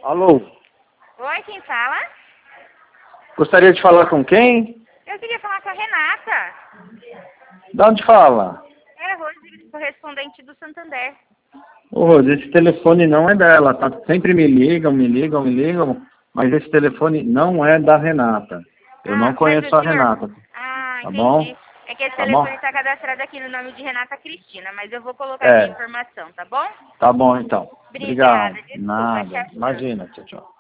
Alô? Oi, quem fala? Gostaria de falar com quem? Eu queria falar com a Renata. De onde fala? É a Rose, correspondente do Santander. Ô, Rose, esse telefone não é dela, tá? Sempre me ligam, mas esse telefone não é da Renata. Eu não Ah, mas conheço o a senhor... Renata, Ah, tá bom? entendi. É que esse Tá bom? telefone está cadastrado aqui no nome de Renata Cristina, mas eu vou colocar essa É, informação, tá bom? tá bom então. Obrigado. Obrigada, desculpa, Nada. tchau, tchau. Imagina, tchau, tchau.